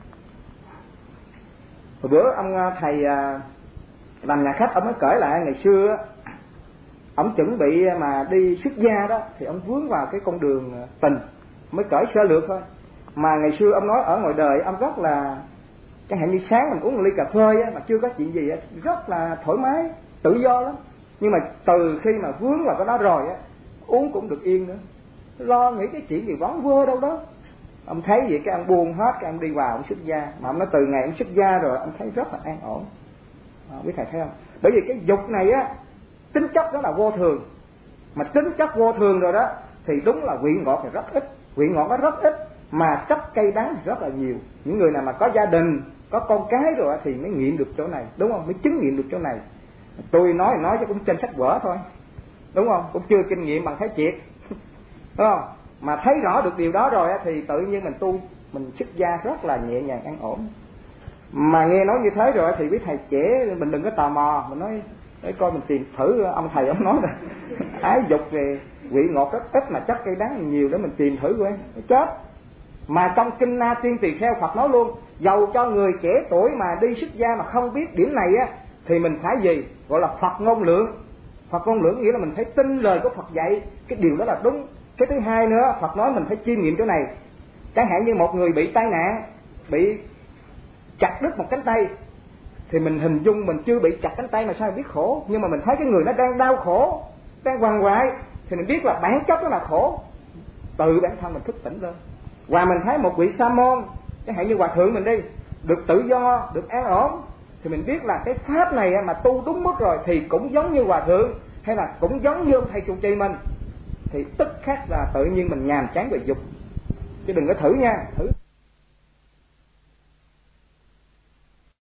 Hồi bữa ông thầy làm nhà khách, ông mới kể lại ngày xưa ông chuẩn bị mà đi xuất gia đó, thì ông vướng vào cái con đường tình, mới kể sơ lược thôi. Mà ngày xưa ông nói ở ngoài đời ông rất là, chẳng hạn như sáng mình uống một ly cà phê á, mà chưa có chuyện gì á, rất là thoải mái, tự do lắm. Nhưng mà từ khi mà vướng vào cái đó rồi á, uống cũng được yên nữa, lo nghĩ cái chuyện gì vắng vơ đâu đó. Ông thấy vậy cái ông buông hết, cái ông đi vào ông xuất gia. Mà ông nói từ ngày ông xuất gia rồi ông thấy rất là an ổn. Quý thầy thấy không? Bởi vì cái dục này á, tính chất đó là vô thường. Mà tính chất vô thường rồi đó, thì đúng là vị ngọt thì rất ít, vị ngọt nó rất ít, mà chất cay đắng thì rất là nhiều. Những người nào mà có gia đình, có con cái rồi thì mới nghiệm được chỗ này, đúng không? Mới chứng nghiệm được chỗ này. Tôi nói chứ cũng trên sách vở thôi, đúng không? Cũng chưa kinh nghiệm bằng Thái Triệt, đúng không? Mà thấy rõ được điều đó rồi thì tự nhiên mình tu, mình xuất gia rất là nhẹ nhàng an ổn. Mà nghe nói như thế rồi thì quý thầy trẻ mình đừng có tò mò, mình nói để coi mình tìm thử ông thầy ông nói là ái dục về vị ngọt rất ít mà chất cây đắng nhiều, để mình tìm thử coi chết. Mà trong kinh Na Tiên Tỳ Kheo Phật nói luôn, dầu cho người trẻ tuổi mà đi xuất gia mà không biết điểm này á, thì mình phải gì? Gọi là Phật ngôn lượng. Phật ngôn lượng nghĩa là mình phải tin lời của Phật dạy, cái điều đó là đúng. Cái thứ hai nữa, Phật nói mình phải chiêm nghiệm chỗ này. Chẳng hạn như một người bị tai nạn, bị chặt đứt một cánh tay, thì mình hình dung mình chưa bị chặt cánh tay mà sao biết khổ. Nhưng mà mình thấy cái người nó đang đau khổ, đang quằn quại, thì mình biết là bản chất đó là khổ. Tự bản thân mình thức tỉnh lên. Và mình thấy một vị sa môn Chẳng hạn như hòa thượng mình đi, được tự do, được an ổn, thì mình biết là cái pháp này mà tu đúng mức rồi thì cũng giống như hòa thượng, hay là cũng giống như ông thầy trụ trì mình, thì tức khắc là tự nhiên mình nhàm chán về dục. Chứ đừng có thử nha, thử